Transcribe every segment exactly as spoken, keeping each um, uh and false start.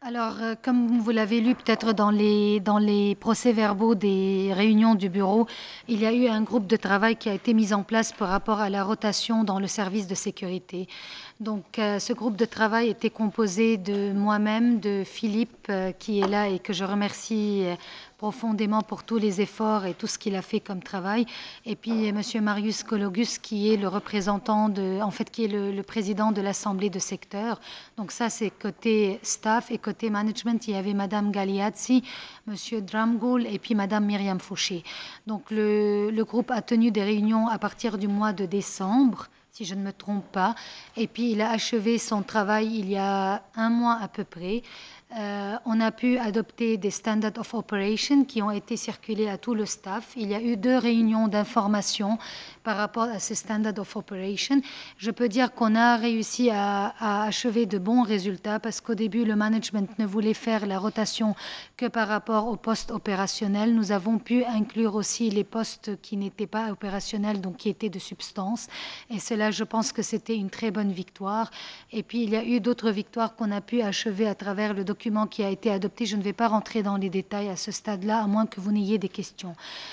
Alors, euh, comme vous l'avez lu peut-être dans les, dans les procès-verbaux des réunions du bureau, il y a eu un groupe de travail qui a été mis en place par rapport à la rotation dans le service de sécurité. Donc, euh, ce groupe de travail était composé de moi-même, de Philippe, euh, qui est là et que je remercie euh, profondément pour tous les efforts et tout ce qu'il a fait comme travail. Et puis, euh, Monsieur Marius Kologus, qui est le représentant de, en fait, qui est le, le président de l'Assemblée de secteur. Donc, ça, c'est côté staff et côté management. Il y avait Madame Galiazzi, Monsieur Dramgoul et puis Madame Myriam Fouché. Donc, le, le groupe a tenu des réunions à partir du mois de décembre, si je ne me trompe pas. Et puis, il a achevé son travail il y a un mois à peu près. Euh, on a pu adopter des standards of operation qui ont été circulés à tout le staff. Il y a eu deux réunions d'information par rapport à ces standards of operation. Je peux dire qu'on a réussi à, à achever de bons résultats parce qu'au début, le management ne voulait faire la rotation que par rapport aux postes opérationnels. Nous avons pu inclure aussi les postes qui n'étaient pas opérationnels, donc qui étaient de substance. Et cela, je pense que c'était une très bonne victoire. Et puis, il y a eu d'autres victoires qu'on a pu achever à travers le document qui a été adopté. Je ne vais pas rentrer dans les détails à ce stade-là, à moins que vous n'ayez des questions.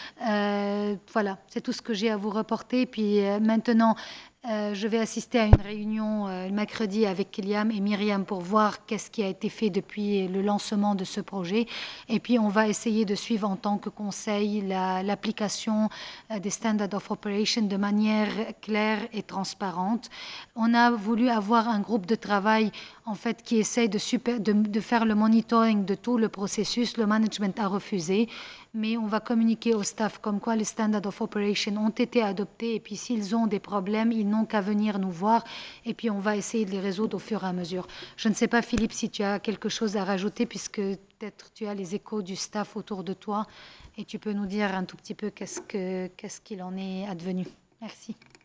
Euh, voilà, c'est tout ce que j'ai à vous reporter. Puis euh, maintenant, euh, je vais assister à une réunion euh, mercredi avec Liam et Myriam pour voir qu'est-ce qui a été fait depuis le lancement de ce projet. Et puis, on va essayer de suivre en tant que conseil la- l'application euh, des Standards of Operation de manière claire et transparente. On a voulu avoir un groupe de travail en fait qui essaye de, super, de, de faire le monitoring de tout le processus. Le management a refusé, mais on va communiquer au staff comme quoi les Standards of Operation ont été adoptés et puis s'ils ont des problèmes, ils n'ont qu'à venir nous voir et puis on va essayer de les résoudre au fur et à mesure. Je ne sais pas, Philippe, si tu as quelque chose à rajouter puisque peut-être tu as les échos du staff autour de toi et tu peux nous dire un tout petit peu qu'est-ce que, qu'est-ce qu'il en est advenu. Merci.